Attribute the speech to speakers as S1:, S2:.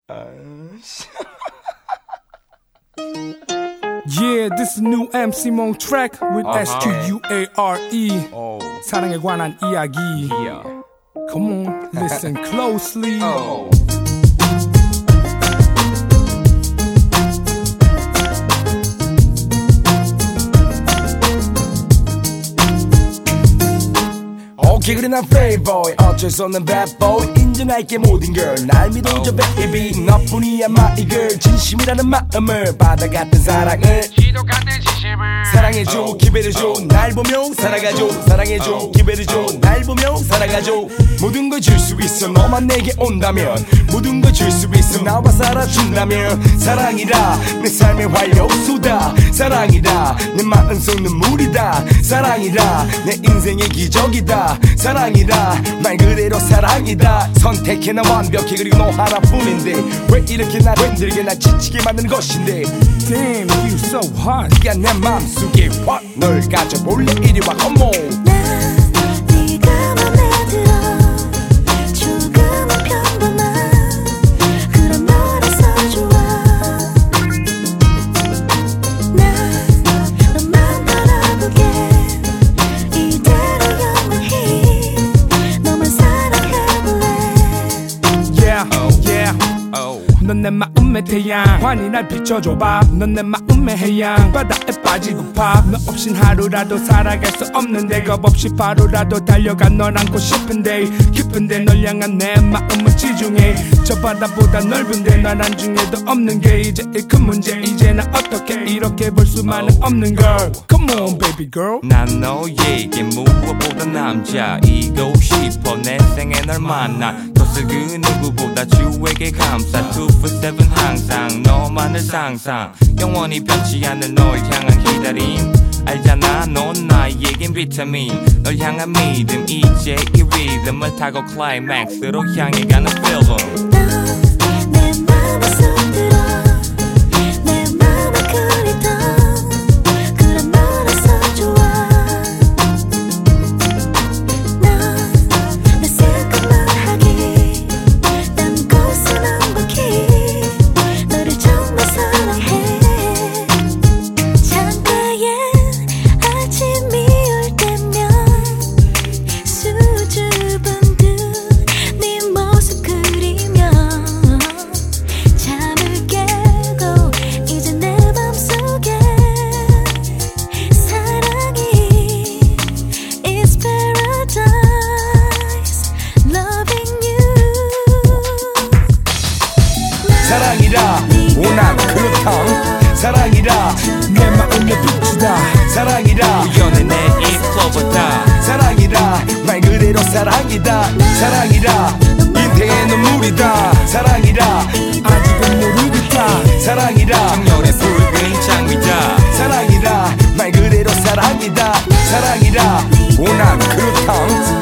S1: Yeah, this is new MC Monk track with S-Q-U-A-R-E. 사랑에 관한 이야기. Come on, listen closely.
S2: 오케이 그래 난 playboy 어쩔 수 없는 bad boy 인정할게 모든 걸 날 믿어줘 baby 너뿐이야 my girl 진심이라는 마음을 바다 같은 사랑을 지독한 진심을 사랑해줘 기회를 줘 날 보며 살아가줘 사랑해줘 기회를 줘 날 보며 살아가줘 모든 걸 줄 수 있어 너만 내게 온다면 모든 걸 줄 수 있어 나와 살아준다면 사랑이다 내 삶의 활력소다 사랑이다 내 마음속 눈물이다 사랑이다 내 인생의 기적이다 사랑이다 말 그대로 사랑이다 선택해 난 완벽해 그리고 너 하나뿐인데 왜 이렇게 날 힘들게 날 지치게 만드는 것인데
S1: Damn, you so hot.
S2: 네가 내 맘속에 확 널 가져볼래 이리 와 come on
S3: 네가 맘에 들어 조금은 평범한 그런 너라서 좋아 난 너만 바라보게 이대로 영원히 너만 사랑해볼래
S1: Yeah, yeah. 넌 내 마음의 태양 환히 날 비춰줘봐 넌 내 마음의 해양 바다에 빠지고파 너 없인 하루라도 살아갈 수 없는데 겁없이 바로라도 달려가 널 안고 싶은데 깊은데 널 향한 내 마음은 지중해 저 바다보다 넓은데 날 안중에도 없는 게 이제 큰 문제 이제 나 어떻게 이렇게 볼 수만은 없는 걸 Come on baby girl
S4: 난 너에게 무엇보다 남자이고 싶어 내 생에 널 만나 tos을 그 누구보다 주에게 감사 247 항상 너만을 상상 영원히 변치 않는 널 향한 기다림 알잖아 넌 나에겐 비타민 널 향한 믿음 이제 이 리듬을 타고 클라이맥스로 향해 가는 필름
S3: 내 맘에 쏙 들어 내 맘에 그리던 그런 너라서 좋아 넌 내 생각만 하기 난 곳은 안 바퀴 너를 정말 사랑해 창가에 아침이 올 때면 수줍은 듯 네 모습 그리며 잠을 깨고 이제 내 맘속에 사랑이 is paradise loving you
S2: 사랑이라 오나 그렇다 사랑이라
S1: 내 마음의 빛이다
S2: 사랑이라
S4: 우연의 내입 클로버다
S2: 사랑이라 말 그대로 사랑이다 사랑이라 인생의 눈물이다 사랑이라
S1: 아직은 모르겠다
S2: 사랑이라
S4: 정열의 붉은 장미다
S2: 사랑이라 말 그대로 사랑이다 사랑이라 오나 그렇다